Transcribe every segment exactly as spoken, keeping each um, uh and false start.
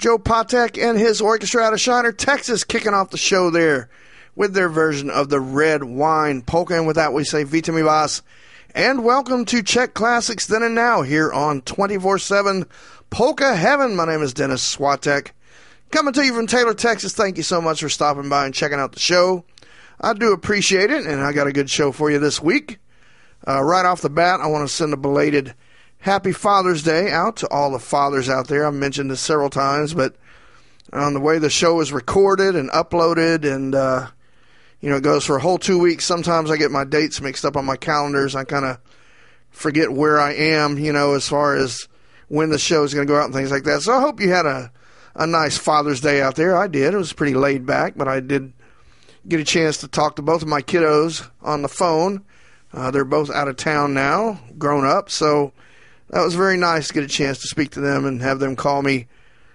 Joe Patek and his orchestra out of Shiner, Texas, kicking off the show there with their version of the Red Wine Polka. And with that, we say Vita mi vas, and welcome to Czech Classics Then and Now here on twenty-four seven Polka Heaven. My name is Dennis Swatek, coming to you from Taylor, Texas. Thank you so much for stopping by and checking out the show. I do appreciate it, and I got a good show for you this week. Uh, right off the bat, I want to send a belated Happy Father's Day out to all the fathers out there. I've mentioned this several times, but on the way the show is recorded and uploaded, and uh, you know, it goes for a whole two weeks. Sometimes I get my dates mixed up on my calendars. I kind of forget where I am, you know, as far as when the show is going to go out and things like that. So I hope you had a, a nice Father's Day out there. I did. It was pretty laid back, but I did get a chance to talk to both of my kiddos on the phone. Uh, they're both out of town now, grown up, so that was very nice to get a chance to speak to them and have them call me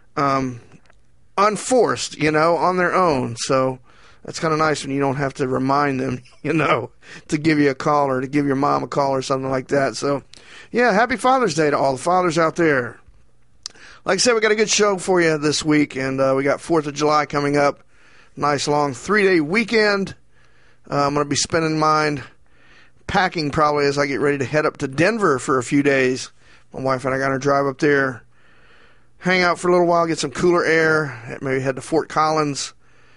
um, unforced, you know, on their own. So that's kind of nice when you don't have to remind them, you know, to give you a call or to give your mom a call or something like that. So, yeah, happy Father's Day to all the fathers out there. Like I said, we got a good show for you this week, and uh, we got fourth of July coming up. Nice long three-day weekend. Uh, I'm going to be spending mine packing probably as I get ready to head up to Denver for a few days. My wife and I got to drive up there, hang out for a little while, get some cooler air, maybe head to Fort Collins,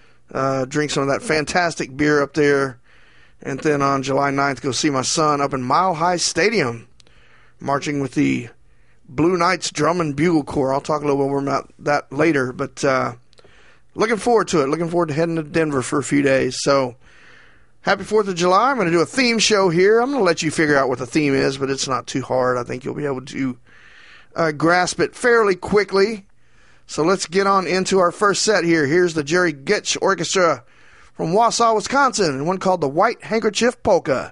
uh, drink some of that fantastic beer up there, and then on July ninth go see my son up in Mile High Stadium, marching with the Blue Knights Drum and Bugle Corps. I'll talk a little bit more about that later, but uh, looking forward to it. Looking forward to heading to Denver for a few days. So, happy fourth of July. I'm going to do a theme show here. I'm going to let you figure out what the theme is, but it's not too hard. I think you'll be able to uh, grasp it fairly quickly. So let's get on into our first set here. Here's the Jerry Getch Orchestra from Wausau, Wisconsin, and one called the White Handkerchief Polka.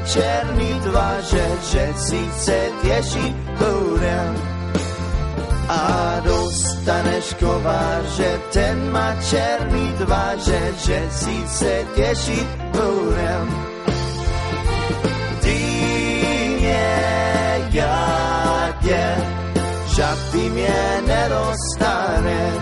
černý tváře, že sice těší budem. A dostaneš kováře, ten má černý tváře, že sice těší budem. Ty mě, já tě, žád ty mě nedostaneš.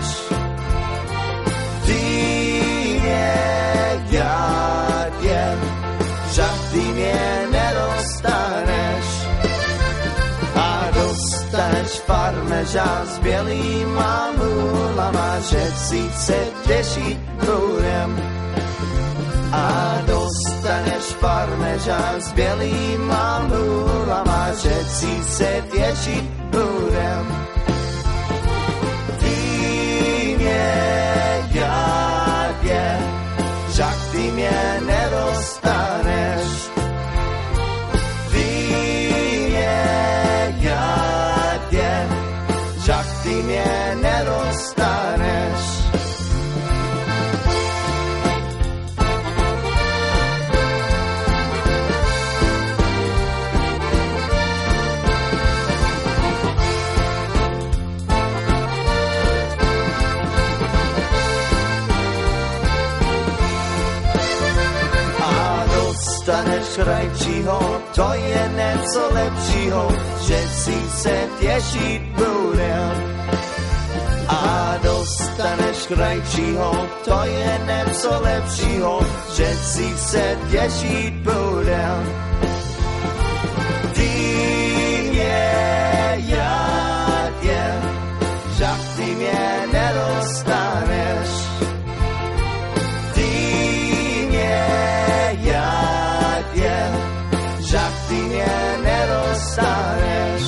Ty mě, já tě, žád ty mě nedostaneš. A dostaneš parmežán s bělýma můlama, že sice těší budem. A dostaneš parmežán s bělýma můlama, že sice těší budem. Ty mě, já tě, žák ty mě nedostaneš. Ty mě, já tě, žák ty mě nedostaneš. Dostaneš krajčího, to je něco lepšího, že sice těšit budem. A dostaneš krajčího, to je něco lepšího, že sice těšit budem. Ty mě, já tě, žák ty mě nedostaneš. Ty mě, já tě, žák ty mě nedostaneš.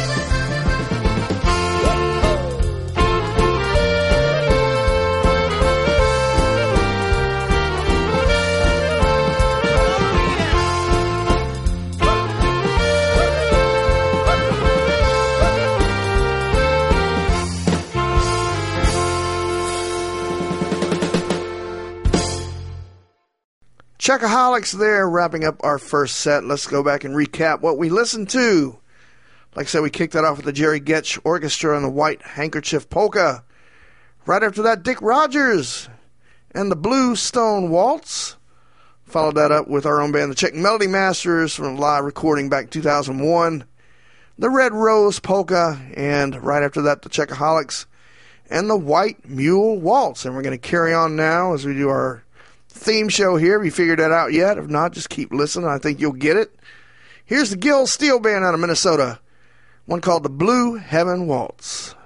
Checkaholics there, wrapping up our first set. Let's go back and recap what we listened to. Like I said, we kicked that off with the Jerry Getch Orchestra and the White Handkerchief Polka. Right after that, Dick Rogers and the Blue Stone Waltz. Followed that up with our own band, the Czech Melody Masters, from a live recording back in two thousand one. The Red Rose Polka, and right after that, the Checkaholics and the White Mule Waltz. And we're going to carry on now as we do our theme show here. Have you figured that out yet? If not, just keep listening. I think you'll get it. Here's the Gill Steel Band out of Minnesota. One called the Blue Heaven Waltz.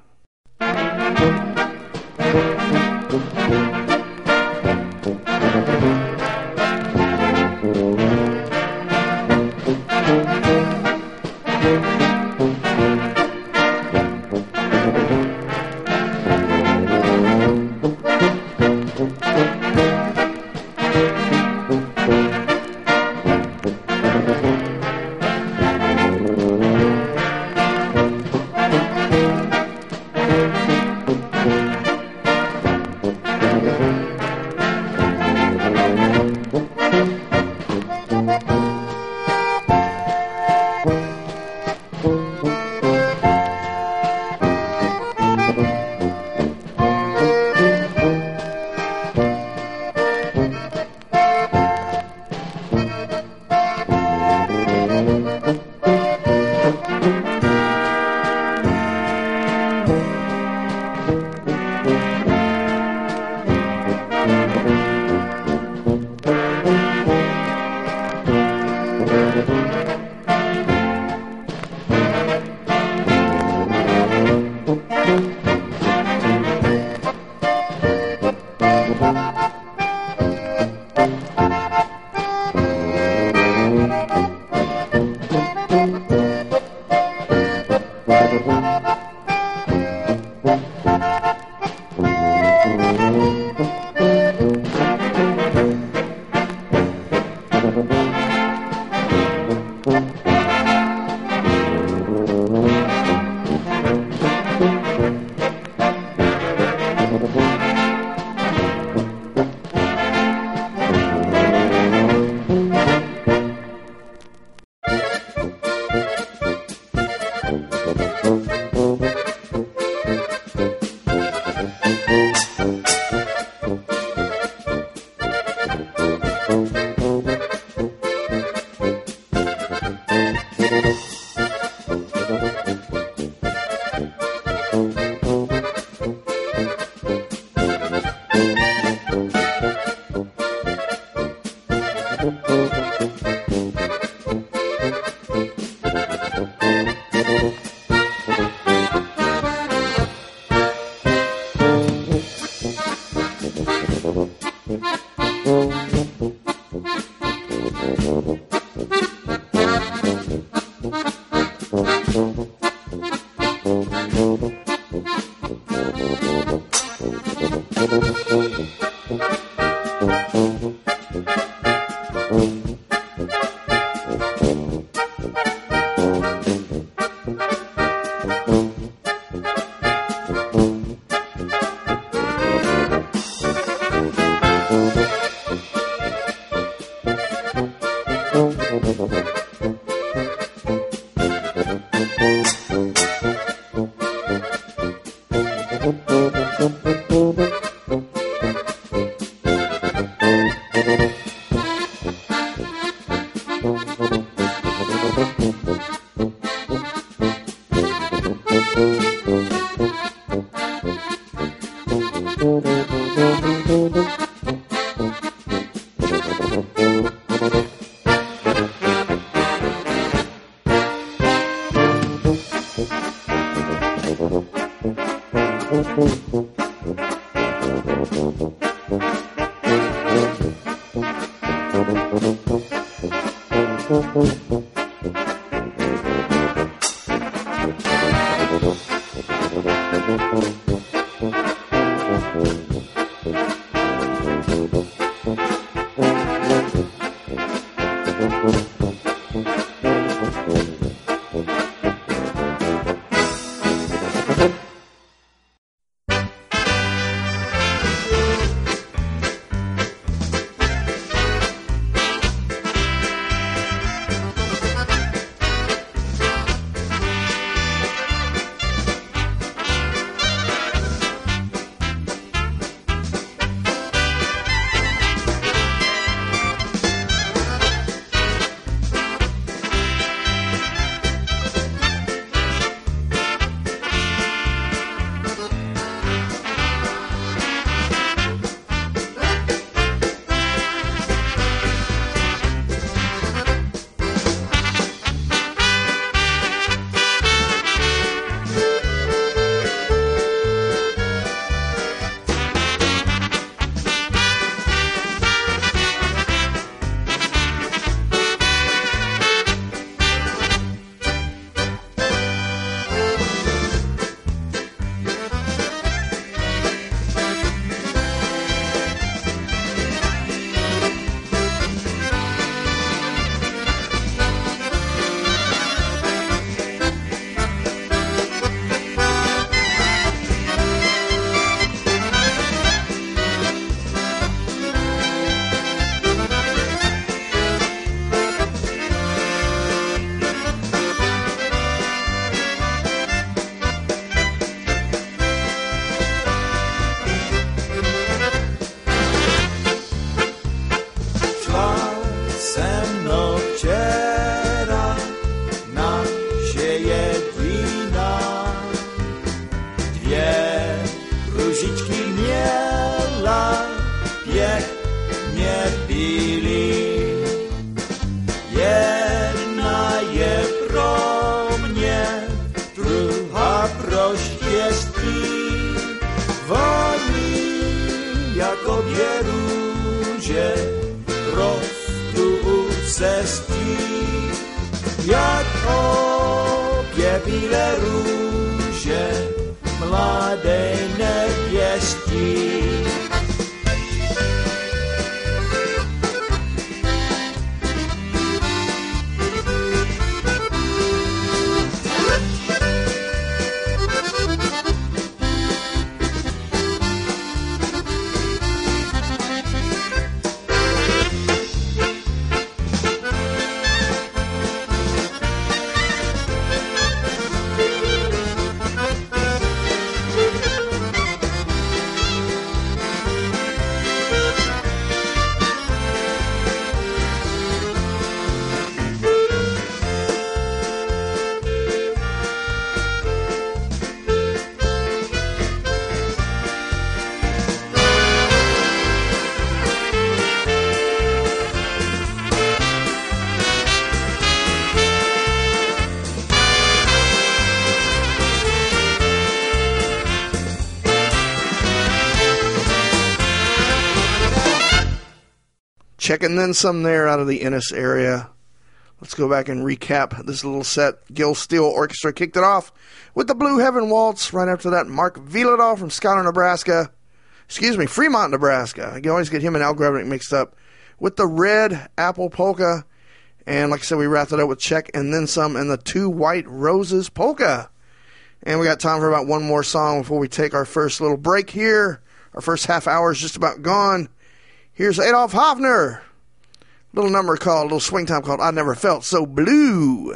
Check and then some there out of the Ennis area. Let's go back and recap this little set. Gil Steele Orchestra kicked it off with the Blue Heaven Waltz. Right after that, Mark Viladol from Schuyler, Nebraska. Excuse me, Fremont, Nebraska. I always get him and Al Grebnick mixed up. With the Red Apple Polka. And like I said, we wrapped it up with Check and then some and the Two White Roses Polka. And we got time for about one more song before we take our first little break here. Our first half hour is just about gone. Here's Adolf Hofner. Little number called, little swing time called I Never Felt So Blue.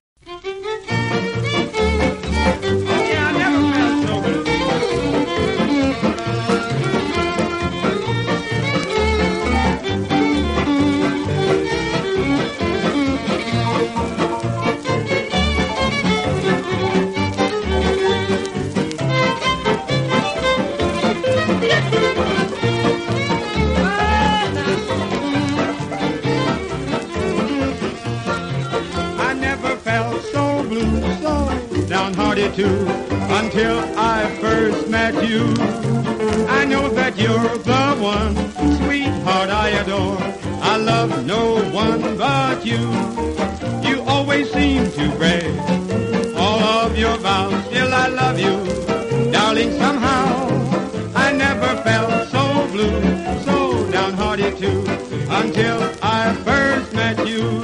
Too, until I first met you. I know that you're the one, sweetheart I adore. I love no one but you. You always seem to break all of your vows. Still I love you, darling, somehow. I never felt so blue, so downhearted too, until I first met you.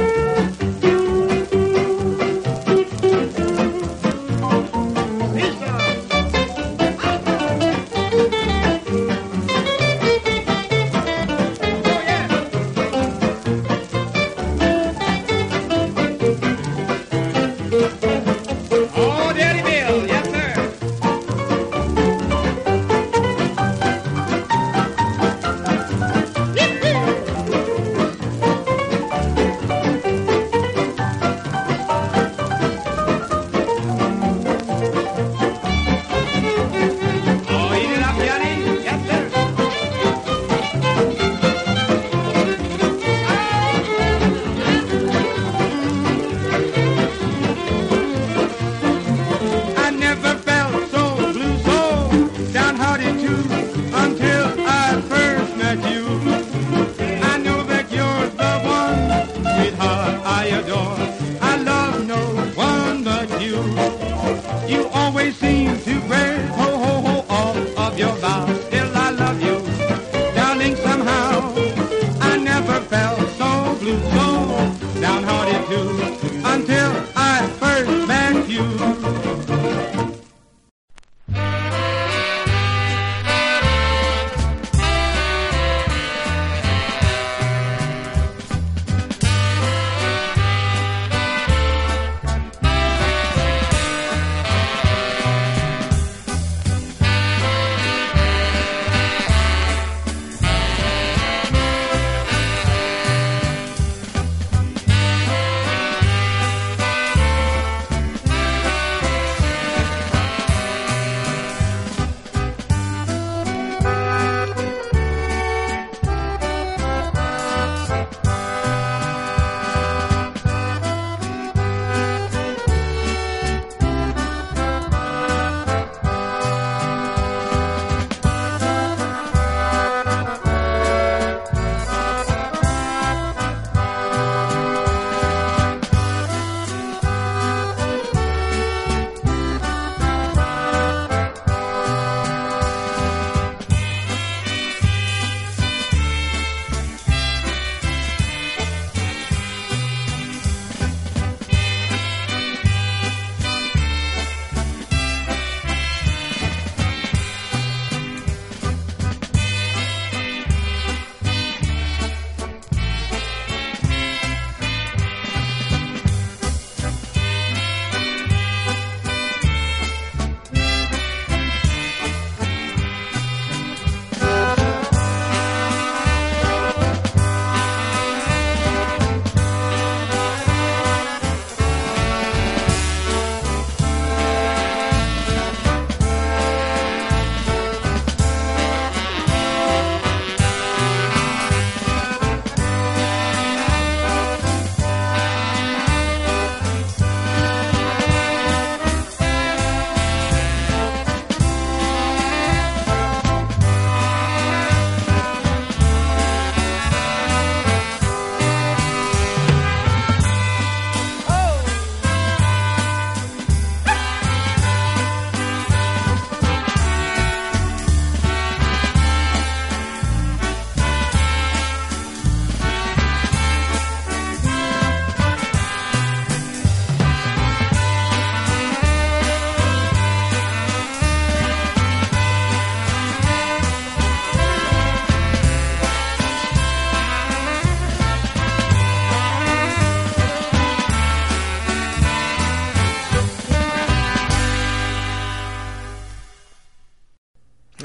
Lisa!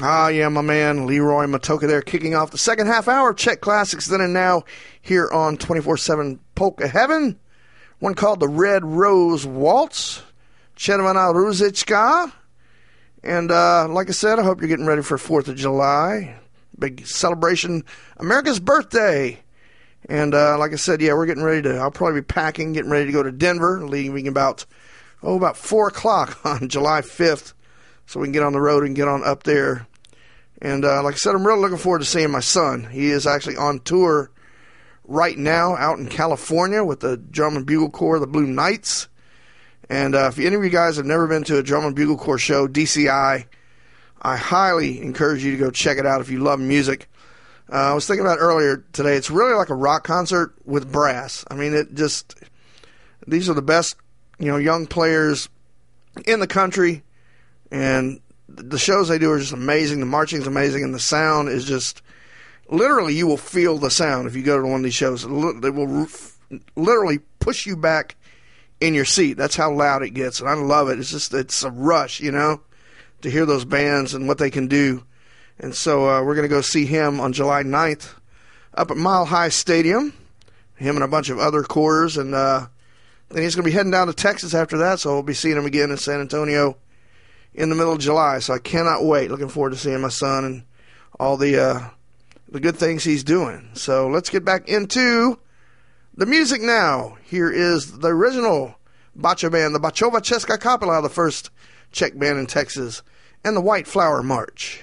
Ah, yeah, my man, Leroy Matoka there, kicking off the second half hour of Czech Classics Then and Now here on twenty-four seven Polka Heaven. One called the Red Rose Waltz, Czerwona Różyczka. And uh, like I said, I hope you're getting ready for fourth of July. Big celebration, America's birthday. And uh, like I said, yeah, we're getting ready to, I'll probably be packing, getting ready to go to Denver, leaving about, oh, about four o'clock on July fifth. So we can get on the road and get on up there. And uh, like I said, I'm really looking forward to seeing my son. He is actually on tour right now out in California with the Drum and Bugle Corps, the Blue Knights. And uh, if any of you guys have never been to a Drum and Bugle Corps show, D C I, I highly encourage you to go check it out if you love music. Uh, I was thinking about it earlier today. It's really like a rock concert with brass. I mean, it just, these are the best, you know, young players in the country. And the shows they do are just amazing. The marching is amazing, and the sound is just literally, you will feel the sound if you go to one of these shows. They will literally push you back in your seat. That's how loud it gets, and I love it. It's just, it's a rush, you know, to hear those bands and what they can do. And so uh, we're going to go see him on July ninth up at Mile High Stadium, him and a bunch of other corps, and uh, then he's going to be heading down to Texas after that, so we'll be seeing him again in San Antonio in the middle of July, so I cannot wait. Looking forward to seeing my son and all the uh, the good things he's doing. So let's get back into the music now. Here is the original Bacha band, the Bachova Česká Kapela, the first Czech band in Texas, and the White Flower March.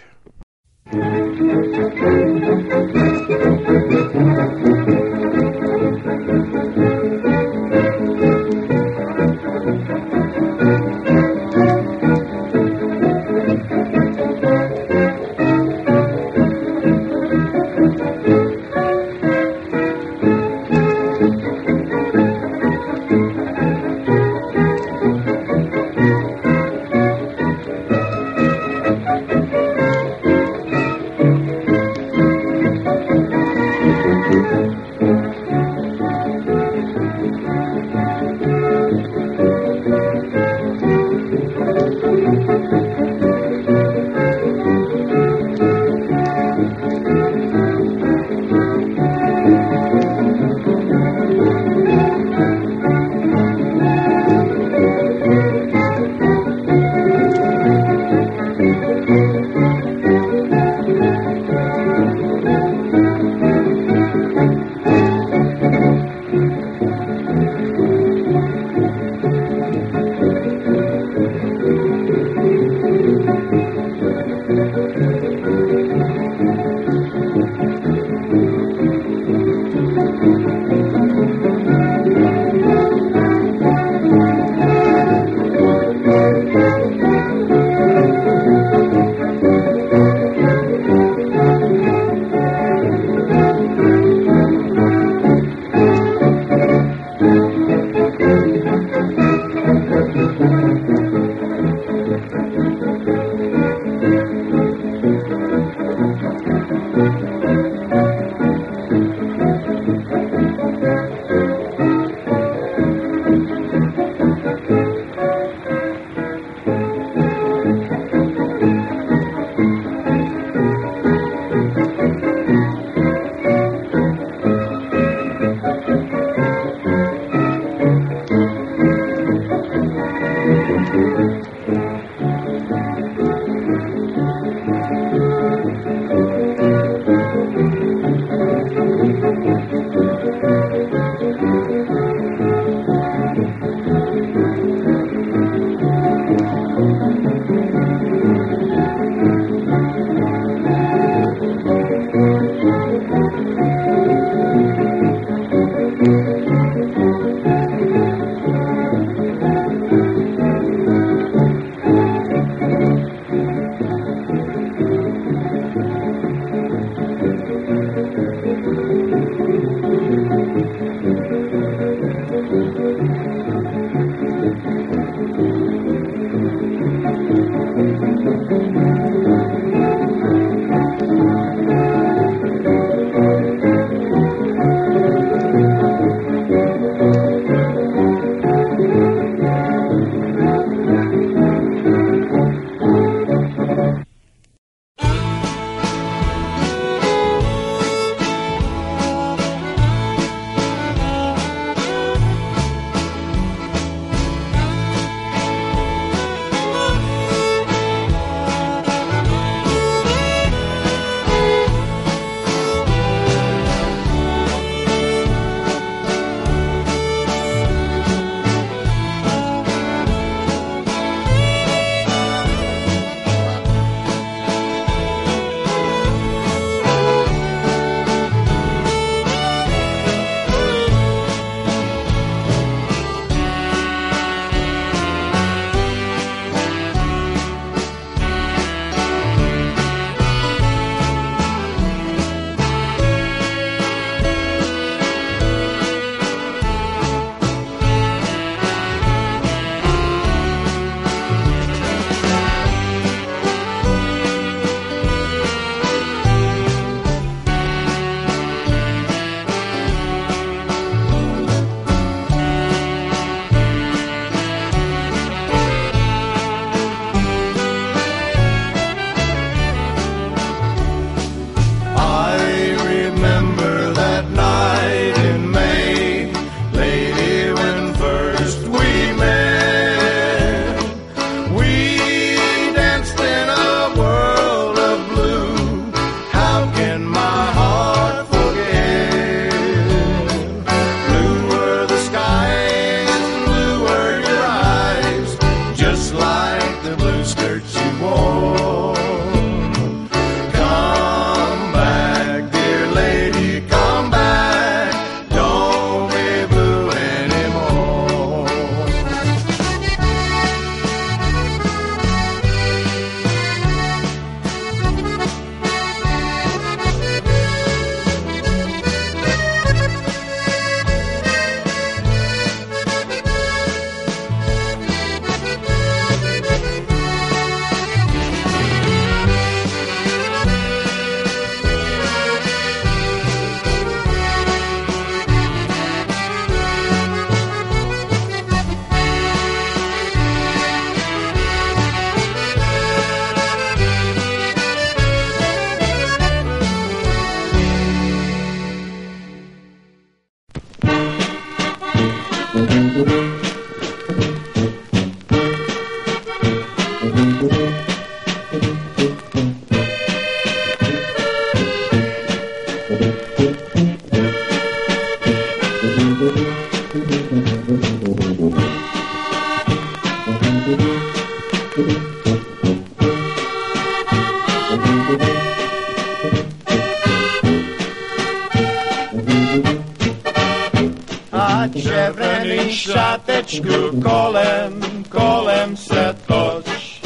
A červený šátečku kolem, kolem se toč.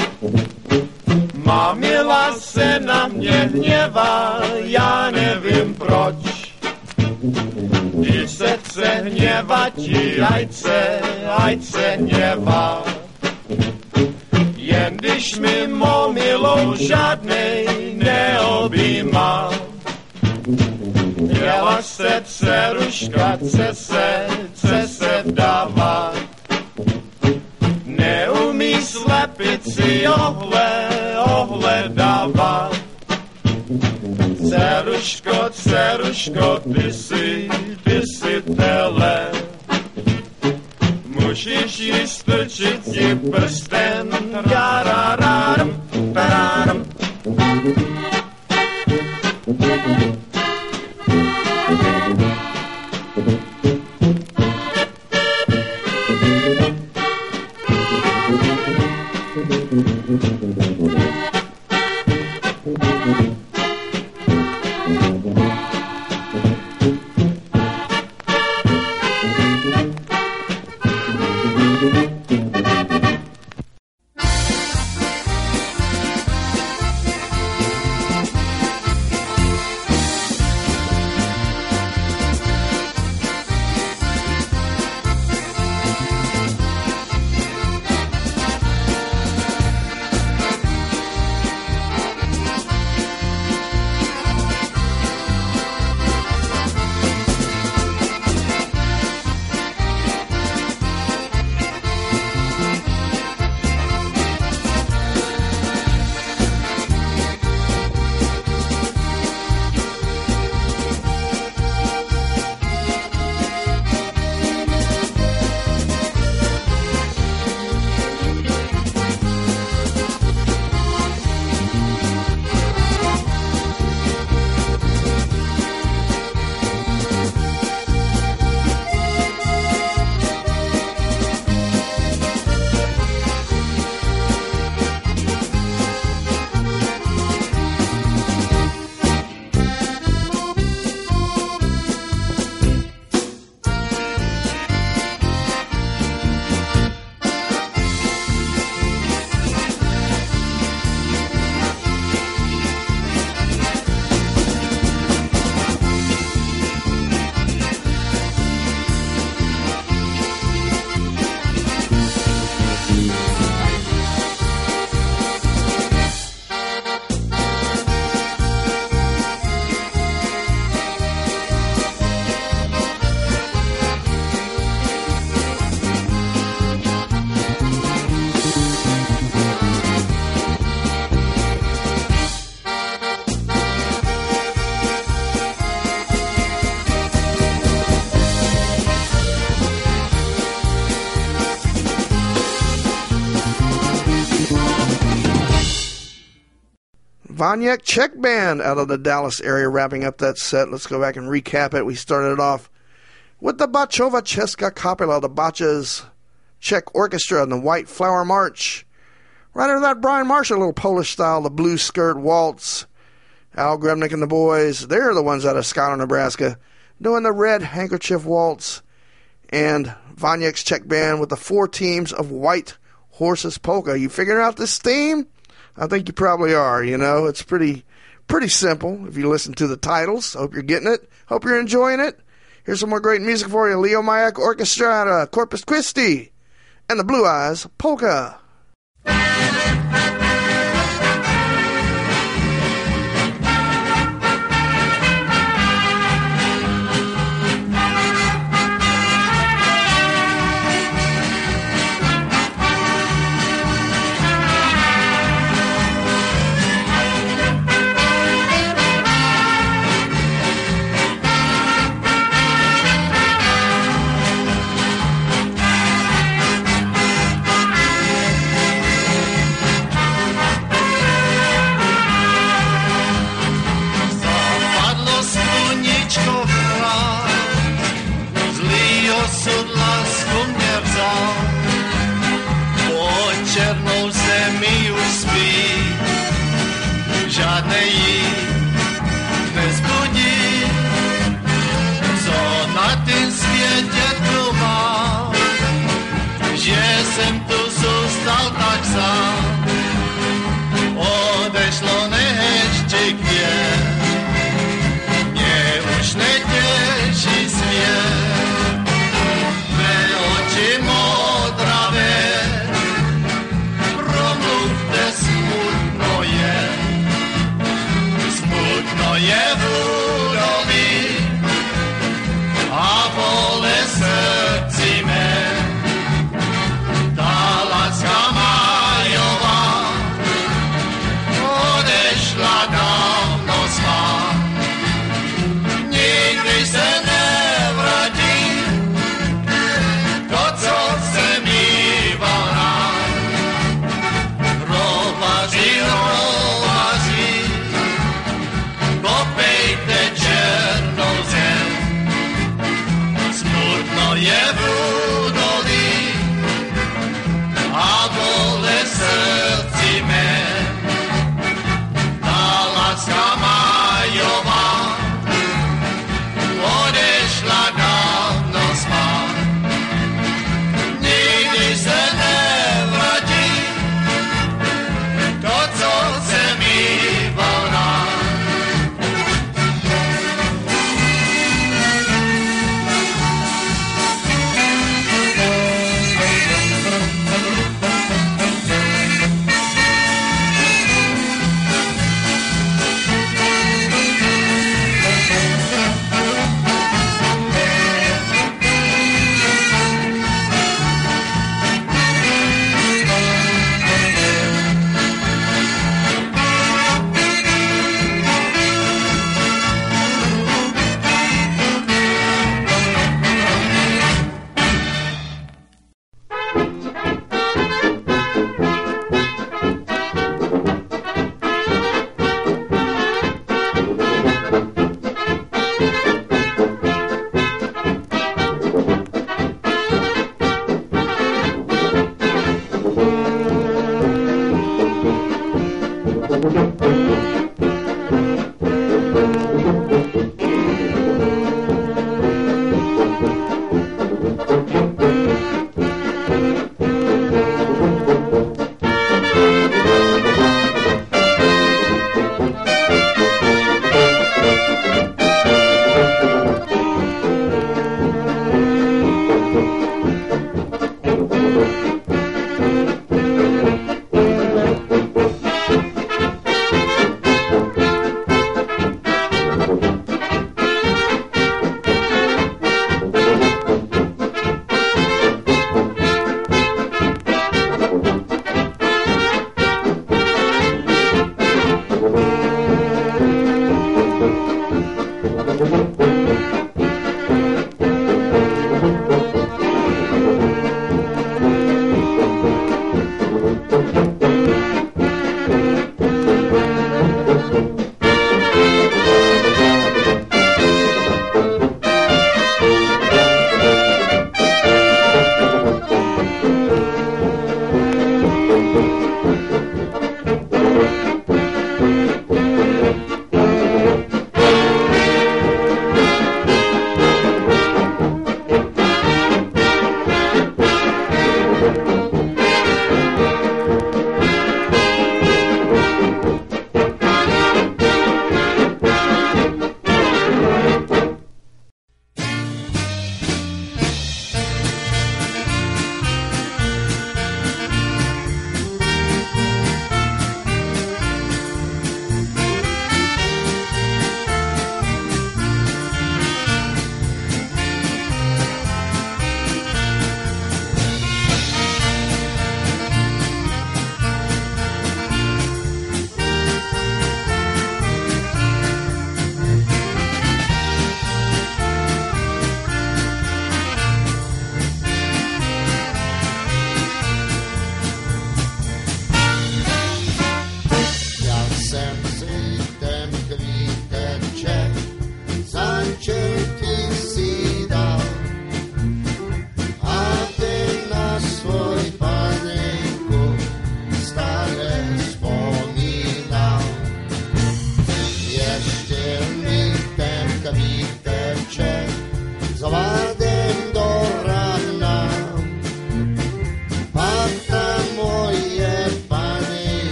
Mamila se na mě hněvá, já nevím proč. Když se chce hněvat, ať se, ať se hněvá. Jen když mi momilou žádnej neobjímá. Jela se dceruška, co se, co se dává. Neumí slepici ohle, ohledává. Dceruško, dceruško, ty si, ty si tele. Můžeš jí strčit si prsten, tararam, tararam. Vonyek Czech Band out of the Dallas area wrapping up that set. Let's go back and recap it. We started it off with the Bachova Česká Kapela, the Bacha's Czech Orchestra, and the White Flower March. Right after that, Brian Marshall, a little Polish style, the Blue Skirt Waltz. Al Grebnick and the boys, they're the ones out of Schuyler, Nebraska, doing the Red Handkerchief Waltz. And Vonyek's Czech Band with the four teams of White Horses Polka. You figuring out this theme? I think you probably are, you know. It's pretty pretty simple if you listen to the titles. Hope you're getting it. Hope you're enjoying it. Here's some more great music for you. Leo Mayak Orchestrata, Corpus Christi, and the Blue Eyes Polka. žádnej jí nezbudí, co na tým světě tu mám, že jsem tu zůstal tak sám. Odešlo neštěk věr, mě už netěší svět, mé oči modravé, promluvte, smutno je, smutno je v údolí a bole srdci mé. Ta láska májová odešla dávno spát, nikdy se nevrátí to, co jsem mýval rád. Hrobaří, hrobaří, kopejte černou zem, smutno je v údolí a bole srdci mé. Ta láska májová odešla dávno spát, nikdy se nevrátí to, co jsem mýval rád.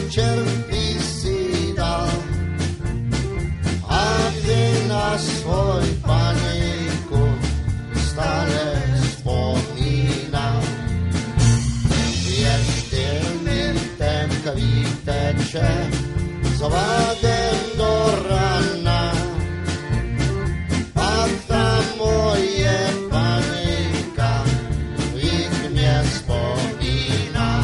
cierpi si dal, a gdy na swój paniku stale wspominam. Jeszcze mi ten kwitecze z owagiem do rana, a ta moje panika ich mnie wspomina.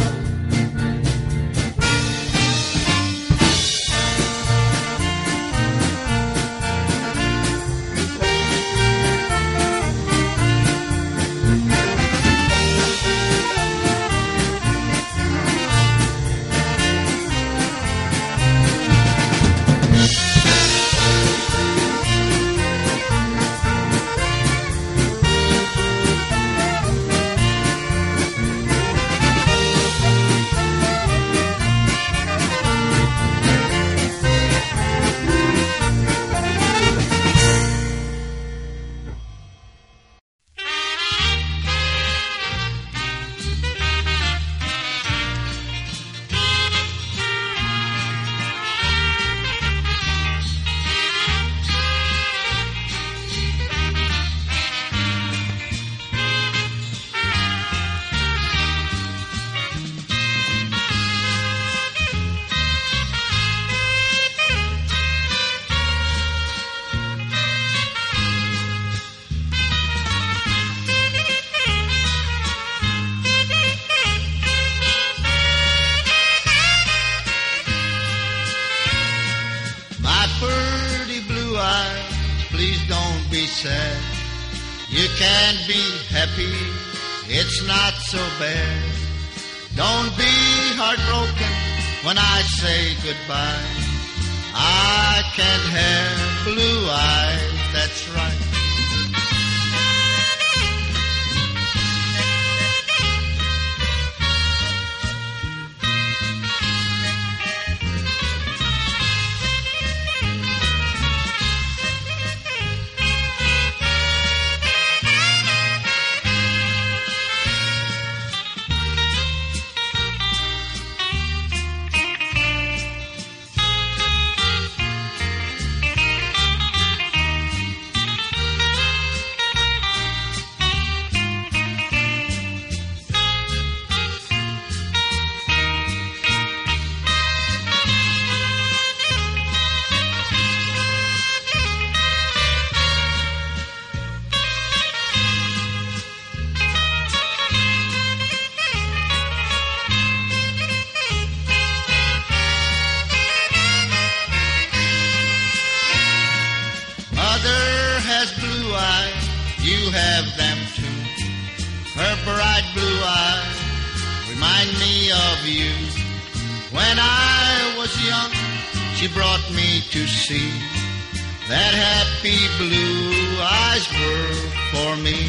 You can be happy, it's not so bad. Don't be heartbroken when I say goodbye. I can't have blue eyes, that's right. You have them too. Her bright blue eyes remind me of you. When I was young, she brought me to see that happy blue eyes were for me.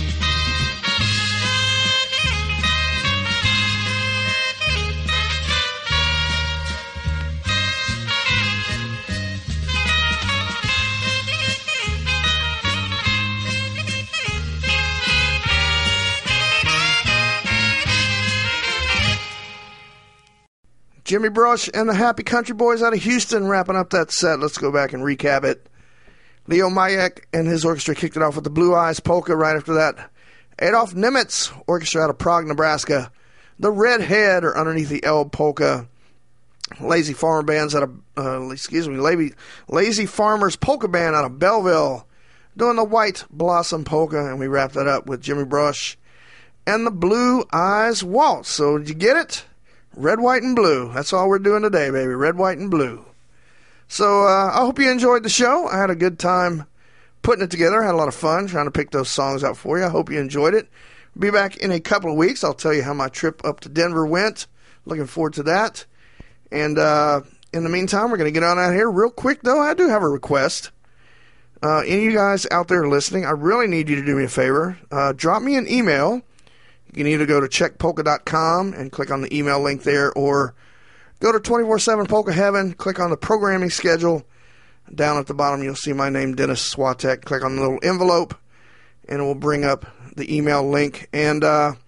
Jimmy Brush and the Happy Country Boys out of Houston wrapping up that set. Let's go back and recap it. Leo Mayak and his orchestra kicked it off with the Blue Eyes Polka. Right after that, Adolf Nimitz Orchestra out of Prague, Nebraska. The Redhead or Underneath the Elbe Polka. Lazy Farmer Bands out of, uh, excuse me, Lazy, Lazy Farmers Polka Band out of Belleville doing the White Blossom Polka. And we wrapped that up with Jimmy Brush and the Blue Eyes Waltz. So did you get it? Red, white, and blue. That's all we're doing today, baby. Red, white, and blue. So uh, I hope you enjoyed the show. I had a good time putting it together. I had a lot of fun trying to pick those songs out for you. I hope you enjoyed it. Be back in a couple of weeks. I'll tell you how my trip up to Denver went. Looking forward to that. And uh, in the meantime, we're going to get on out here real quick, though. I do have a request. Uh, any of you guys out there listening, I really need you to do me a favor. Uh, drop me an email. You can either go to check polka dot com and click on the email link there, or go to twenty-four seven Polka Heaven, click on the programming schedule. Down at the bottom, you'll see my name, Dennis Swatek. Click on the little envelope, and it will bring up the email link. And uh,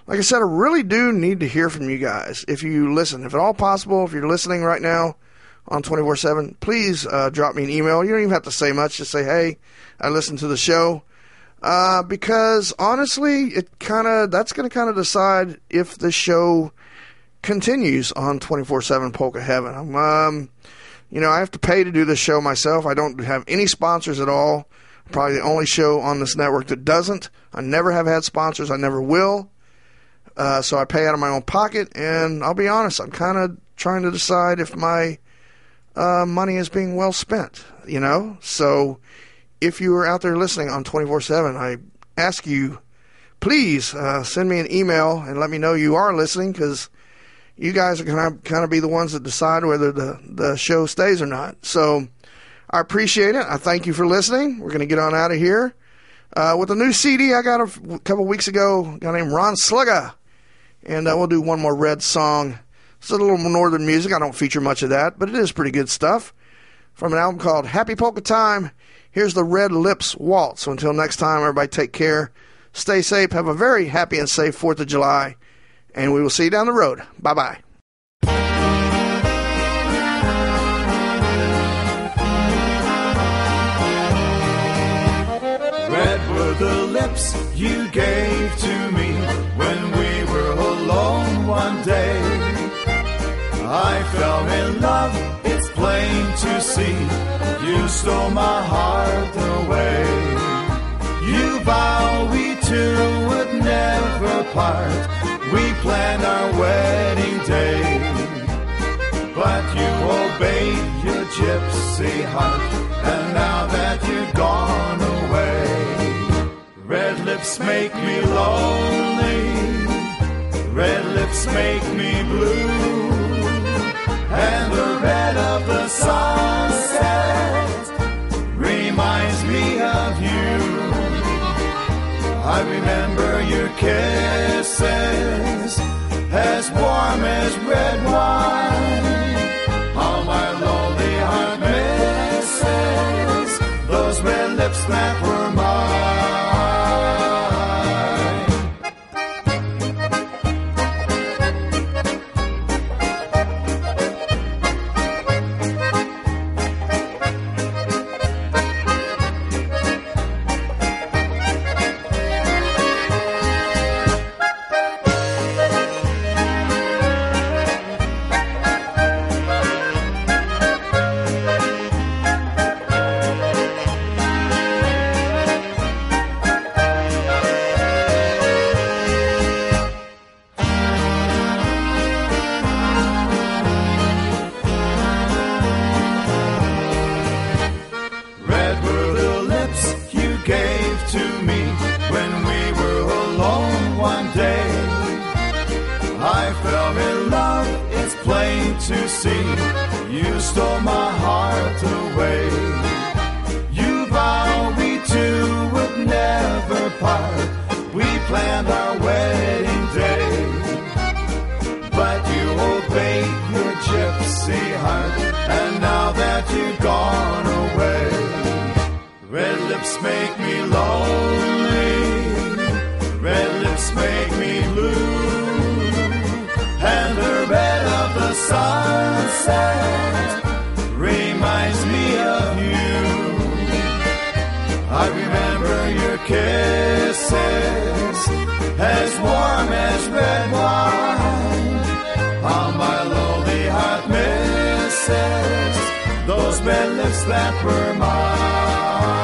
like I said, I really do need to hear from you guys. If you listen, if at all possible, if you're listening right now on twenty-four seven, please uh, drop me an email. You don't even have to say much. Just say, hey, I listened to the show. Uh, because honestly, it kind of, that's going to kind of decide if the show continues on twenty-four seven Polka Heaven. I'm, um, you know, I have to pay to do this show myself. I don't have any sponsors at all. I'm probably the only show on this network that doesn't. I never have had sponsors. I never will. Uh, so I pay out of my own pocket, and I'll be honest, I'm kind of trying to decide if my uh, money is being well spent, you know? So if you are out there listening on twenty-four seven, I ask you, please uh, send me an email and let me know you are listening, because you guys are going to kind of be the ones that decide whether the, the show stays or not. So I appreciate it. I thank you for listening. We're going to get on out of here uh, with a new C D I got a f- couple weeks ago, a guy named Ron Slugga. And uh, we'll do one more Red song. It's a little northern music. I don't feature much of that, but it is pretty good stuff. From an album called Happy Polka Time, here's the Red Lips Waltz. So until next time, everybody take care. Stay safe. Have a very happy and safe fourth of July. And we will see you down the road. Bye-bye. Red were the lips you gave to me when we were alone one day. I fell in love, it's plain to see. You stole my heart away. You vowed we two would never part. We planned our wedding day, but you obeyed your gypsy heart, and now that you're gone away, red lips make me lonely, red lips make me blue, and the red of the sunset reminds me of you. I remember your kisses, as warm as red wine. How my lonely heart misses those red lips that were mine. To see, you stole my heart away. You vowed we two would never part. We planned our wedding day, but you obeyed your gypsy heart, and now that you've gone away, red lips make me lonely, red lips make me blue, and the red of the sunset reminds me of you. I remember your kisses, as warm as red wine. How my lonely heart misses those red lips that were mine.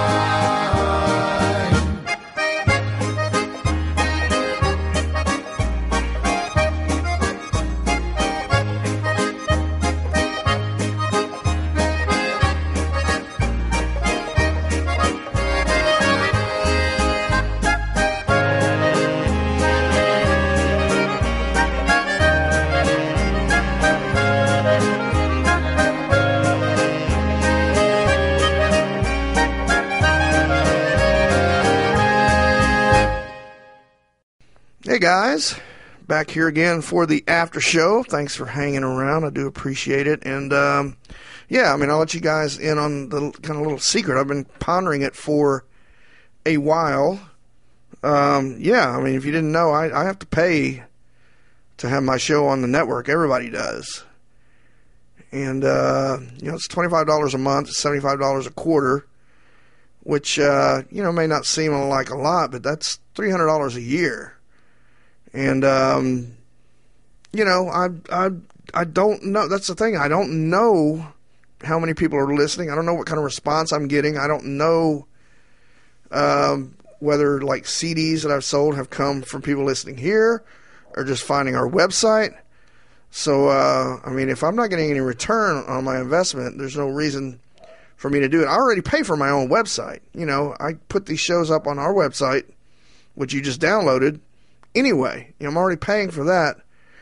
Hey guys, back here again for the after show. Thanks for hanging around. I do appreciate it. And um, yeah, I mean, I'll let you guys in on the kind of little secret. I've been pondering it for a while. um, yeah, I mean, if you didn't know, I, I have to pay to have my show on the network. Everybody does. And, uh, you know, it's twenty-five dollars a month, seventy-five dollars a quarter, which, uh, you know, may not seem like a lot, but that's three hundred dollars a year. And, um, you know, I, I, I don't know. That's the thing. I don't know how many people are listening. I don't know what kind of response I'm getting. I don't know um, whether, like, C Ds that I've sold have come from people listening here or just finding our website. So, uh, I mean, if I'm not getting any return on my investment, there's no reason for me to do it. I already pay for my own website. You know, I put these shows up on our website, which you just downloaded, anyway. You know, I'm already paying for that.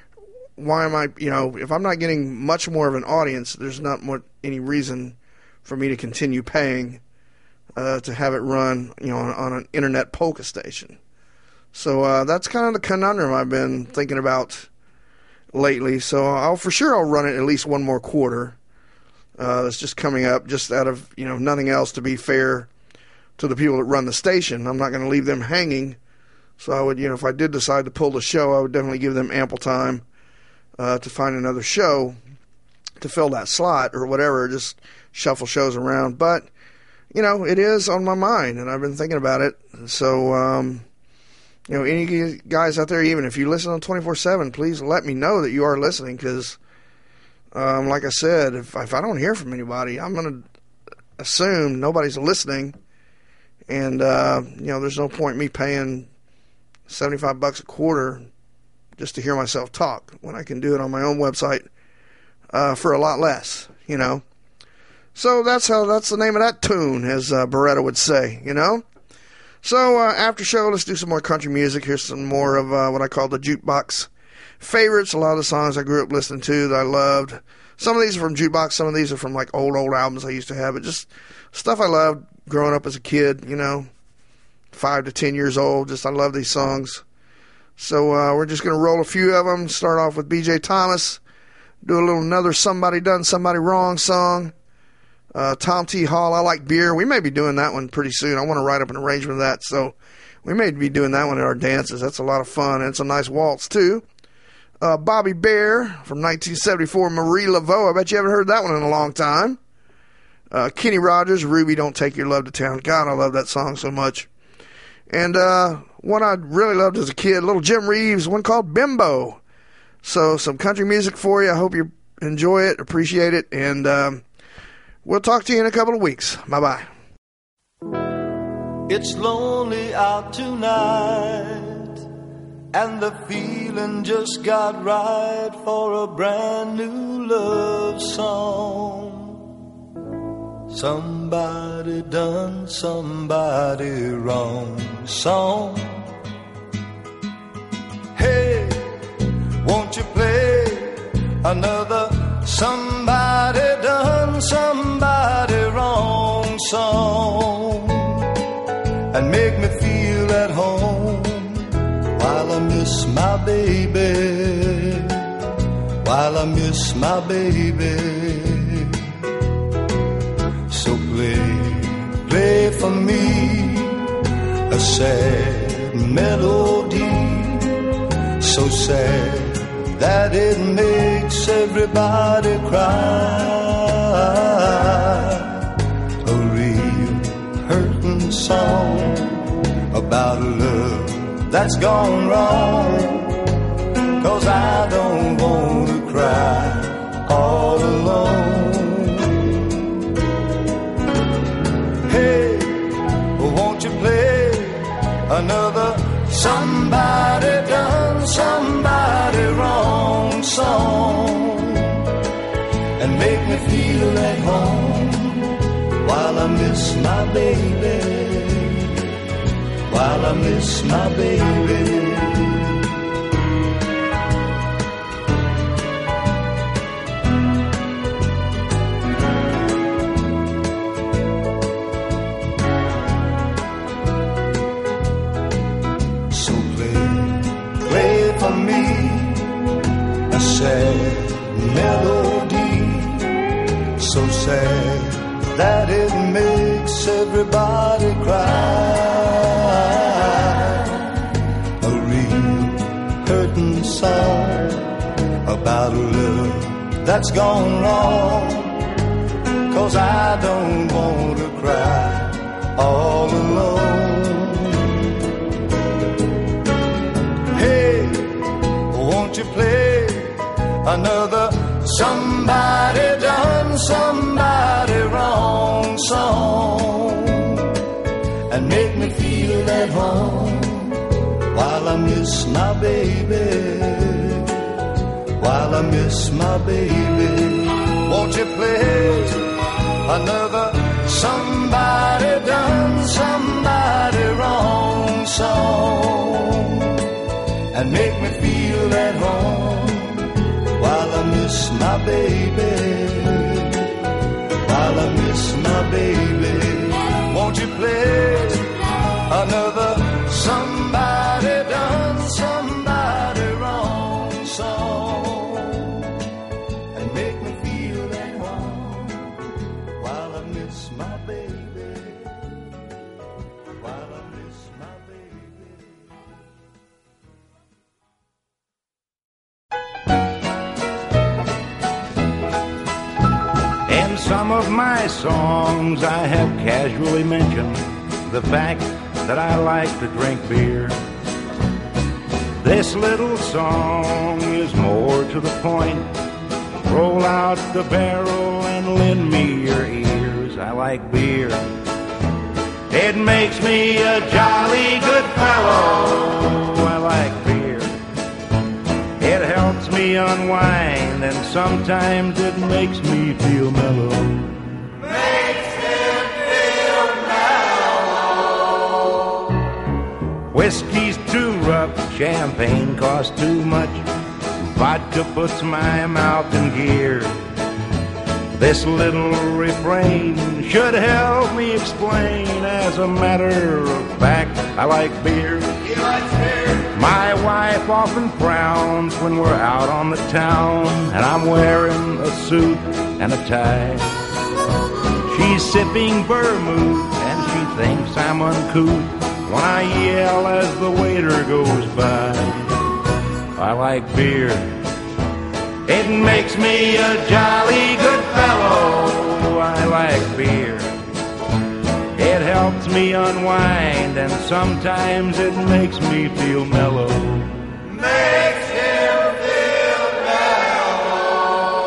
Why am I, you know, if I'm not getting much more of an audience, there's not more, any reason for me to continue paying uh, to have it run, you know, on, on an internet polka station. So uh, that's kind of the conundrum I've been thinking about lately. So I'll for sure I'll run it at least one more quarter. Uh, that's just coming up, just out of, you know, nothing else, to be fair to the people that run the station. I'm not going to leave them hanging. So I would, you know, if I did decide to pull the show, I would definitely give them ample time uh, to find another show to fill that slot or whatever, just shuffle shows around. But, you know, it is on my mind, and I've been thinking about it. So, um, you know, any guys out there, even if you listen on twenty-four seven, please let me know that you are listening, because, um, like I said, if, if I don't hear from anybody, I'm going to assume nobody's listening, and, uh, you know, there's no point in me paying seventy-five bucks a quarter just to hear myself talk when I can do it on my own website uh, for a lot less, you know. So that's how, that's the name of that tune, as uh, Beretta would say, you know. So uh, after show, let's do some more country music. Here's some more of uh, what I call the jukebox favorites. A lot of the songs I grew up listening to that I loved. Some of these are from jukebox. Some of these are from like old, old albums I used to have. But just stuff I loved growing up as a kid, you know, five to ten years old. Just I love these songs. So uh, we're just going to roll a few of them. Start off with B J Thomas. Do a little another Somebody Done Somebody Wrong song. Uh, Tom T. Hall, I Like Beer. We may be doing that one pretty soon. I want to write up an arrangement of that, so we may be doing that one at our dances. That's a lot of fun, and it's a nice waltz, too. Uh, Bobby Bear from nineteen seventy-four, Marie Laveau. I bet you haven't heard that one in a long time. Uh, Kenny Rogers, Ruby, Don't Take Your Love to Town. God, I love that song so much. And uh, one I really loved as a kid, little Jim Reeves, one called Bimbo. So some country music for you. I hope you enjoy it, appreciate it, and um, we'll talk to you in a couple of weeks. Bye-bye. It's lonely out tonight, and the feeling just got right for a brand new love song. Somebody done somebody wrong song. Hey, won't you play another somebody done somebody wrong song, and make me feel at home while I miss my baby, while I miss my baby. So play, play for me a sad melody, so sad that it makes everybody cry. A real hurting song about a love that's gone wrong, 'cause I don't want to cry all alone. Hey, won't you play another somebody done somebody wrong song, and make me feel at home while I miss my baby, while I miss my baby. Melody so sad that it makes everybody cry. that's gone wrong, 'cause I don't want to cry all alone. Hey, won't you play another somebody done somebody wrong song and make me feel at home while I miss my baby, while I miss my baby. Won't you play another somebody done somebody wrong song and make me feel at home while I miss my baby, while I miss my baby. Won't you play another somebody done somebody wrong song and make me feel at home while I miss my baby, while I miss my baby. In some of my songs I have casually mentioned the fact that I like to drink beer. This little song is more to the point. Roll out the barrel and lend me your ears. I like beer. It makes me a jolly good fellow. I like beer. It helps me unwind, and sometimes it makes me feel mellow. Makes him feel mellow. Whiskey's too rough, champagne costs too much. Vodka puts my mouth in gear. This little refrain should help me explain. As a matter of fact, I like beer. He likes beer. My wife often frowns when we're out on the town and I'm wearing a suit and a tie. She's sipping vermouth and she thinks I'm uncouth when I yell as the waiter goes by. I like beer. It makes me a jolly good fellow. I like beer. It helps me unwind, and sometimes it makes me feel mellow. Makes him feel mellow.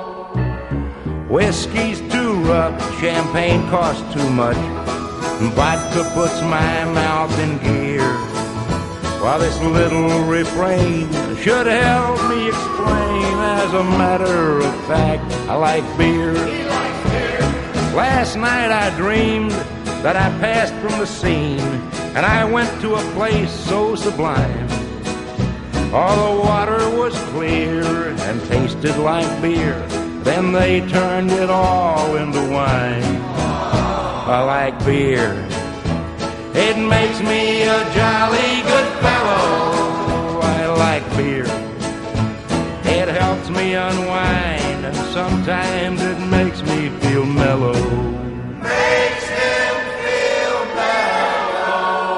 Whiskey's too rough, champagne costs too much. Vodka puts my mouth in gear. While this little refrain should help me explain. As a matter of fact, I like beer. He likes beer. Last night I dreamed that I passed from the scene and I went to a place so sublime. All the water was clear and tasted like beer. Then they turned it all into wine. I like beer. It makes me a jolly good fellow. I like beer. It helps me unwind, and sometimes it makes me feel mellow. Makes him feel mellow.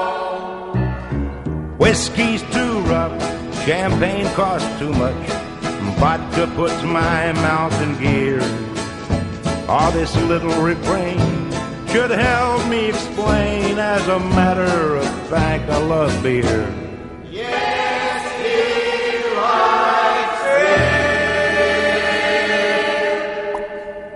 Whiskey's too rough, champagne costs too much. Vodka puts my mouth in gear. All this little refrain should help me explain. As a matter of fact, I love beer. Yes, he likes beer.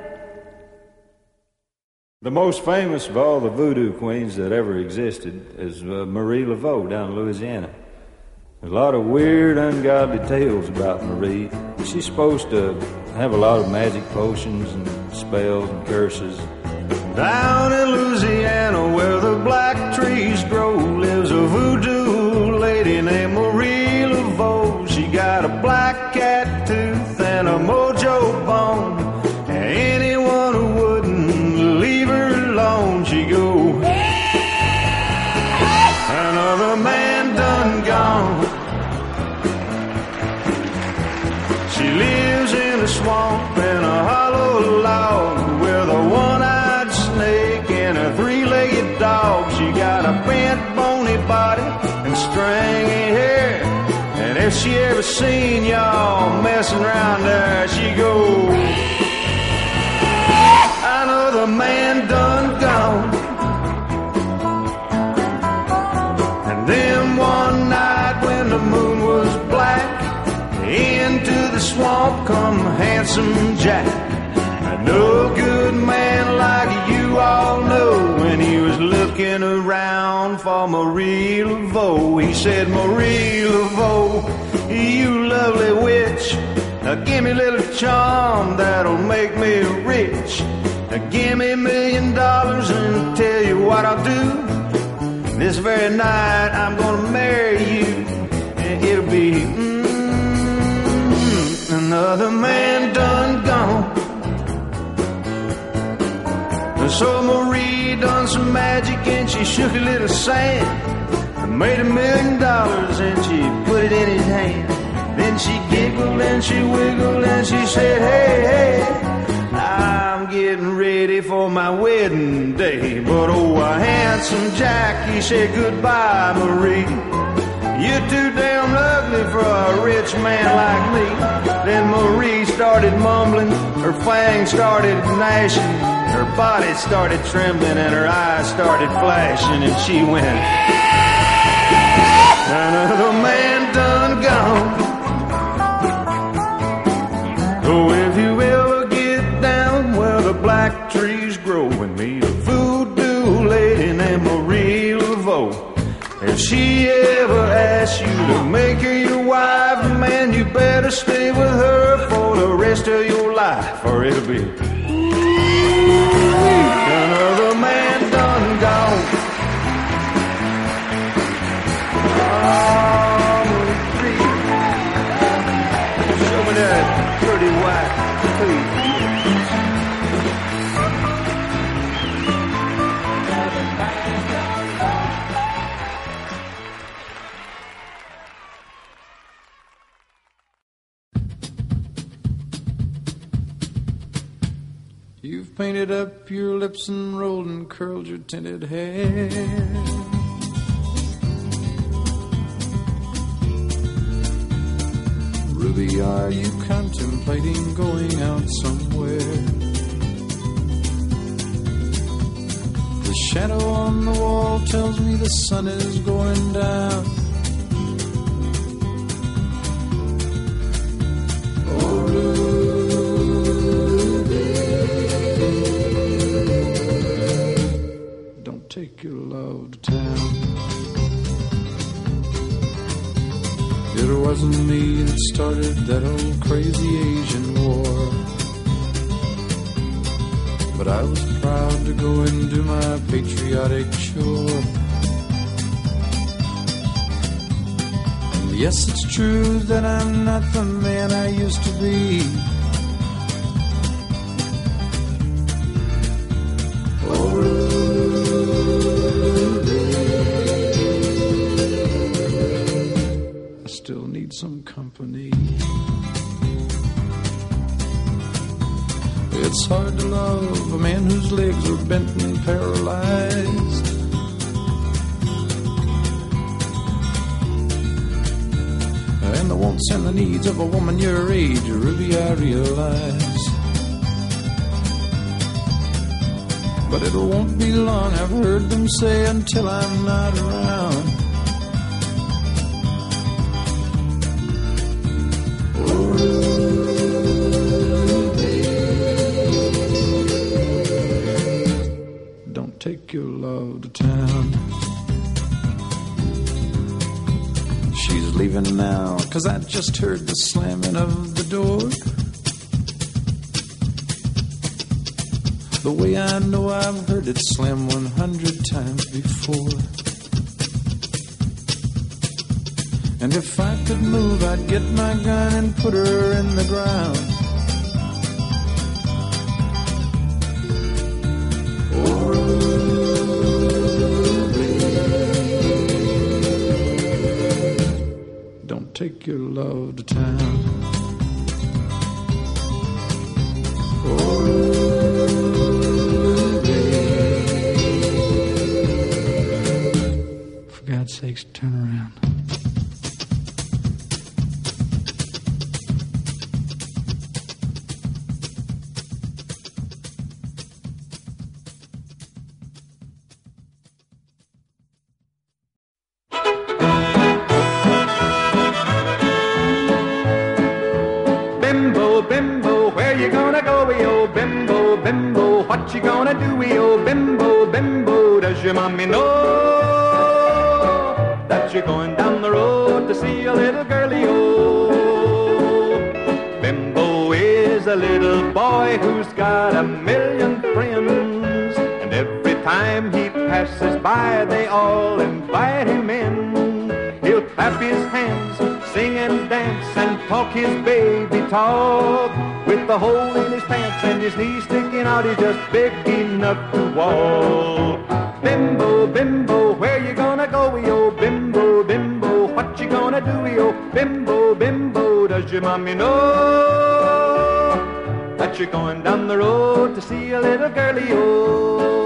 The most famous of all the voodoo queens that ever existed is uh, Marie Laveau down in Louisiana. There's a lot of weird, ungodly tales about Marie. She's supposed to have a lot of magic potions and spells and curses. Down in Louisiana where the black trees grow lives a voodoo lady named Marie Laveau. She got a black cat tooth and a mojo bone. And anyone who wouldn't leave her alone, she go, another man done gone. She lives in a swamp in a hollow log with a one-eyed snake and a three-legged dog. She got a bent, bony body and stringy hair. And if she ever seen y'all messing around there. She goes, I know the man done gone. And then one night when the moon was black, into the swamp come Handsome Jack. A no good man like you all know. When he was looking around for Marie Laveau, he said, Marie Laveau, you lovely witch, now give me a little charm that'll make me rich. Now give me a million dollars and tell you what I'll do. This very night I'm gonna marry you, and it'll be mm, another man done gone. So Marie done some magic and she shook a little sand and made a million dollars and she put it in his hand. Then she giggled and she wiggled and she said, hey, hey, I'm getting ready for my wedding day. But oh, a Handsome Jack, he said, goodbye, Marie. You're too damn ugly for a rich man like me. Then Marie started mumbling, her fangs started gnashing, her body started trembling and her eyes started flashing, and she went, another man done gone. Oh, if you ever get down where the black trees grow and meet a voodoo lady named Marie Laveau, if she ever asks you to make her your wife, man, you better stay with her for the rest of your life, or it'll be another man done gone. Oh, Marie, show me that pretty white face. You've painted up your lips and rolled and curled your tinted hair. Ruby, are you contemplating going out somewhere? The shadow on the wall tells me the sun is going down. Oh, Ruby, take your love to town. It wasn't me that started that old crazy Asian war, but I was proud to go and do my patriotic chore. And yes, it's true that I'm not the man I used to be. Some company. It's hard to love a man whose legs are bent and paralyzed, and the wants and the needs of a woman your age, Ruby, I realize. But it won't be long, I've heard them say, until I'm not around. Take your love to town. She's leaving now, 'cause I just heard the slamming of the door. The way I know I've heard it slam one hundred times before. And if I could move, I'd get my gun and put her in the ground. Take your love to town. Oh, for God's sakes, turn around. what you gonna do, oh bimbo, bimbo? Does your mommy know that you're going down the road to see a little girlie, oh? Bimbo is a little boy who's got a million friends, and every time he passes by, they all invite him in. He'll clap his hands, sing and dance, and talk his baby talk. With the hole in his pants and his knees sticking out, he's just big enough to walk. Bimbo, bimbo, where you gonna go, yo? Bimbo, bimbo, what you gonna do, yo? Bimbo, bimbo, does your mommy know that you're going down the road to see a little girlie, yo?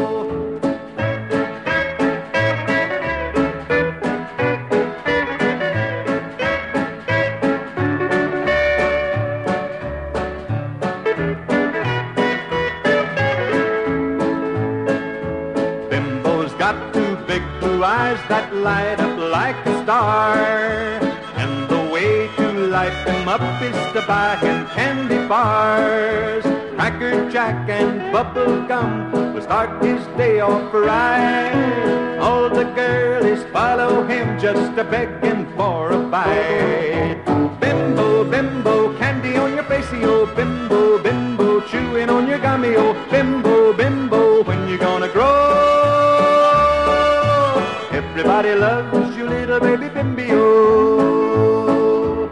Eyes that light up like a star, and the way to light them up is to buy him candy bars. Cracker Jack and bubble gum will start his day off right. All the girlies follow him just a begging for a bite. Bimbo, bimbo, candy on your face, oh bimbo, bimbo, chewing on your gummy, oh bimbo, bimbo, when you gonna grow? Everybody loves you, little baby Bimbo.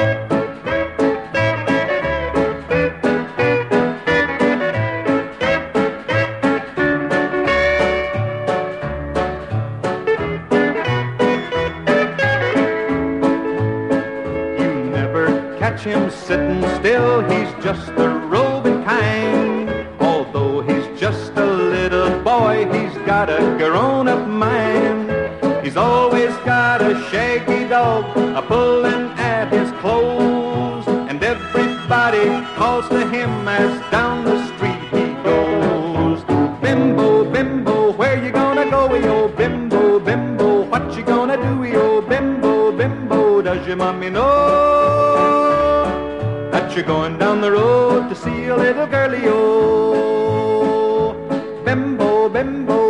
You never catch him sitting still, he's just a roving kind. Although he's just a little boy, he's got a grown-up mind. He's always got a shaggy dog a pulling at his clothes, and everybody calls to him as down the street he goes. Bimbo, bimbo, where you gonna go, yo? Bimbo, bimbo, what you gonna do, yo? Bimbo, bimbo, does your mommy know that you're going down the road to see a little girlie, yo? Bimbo, bimbo,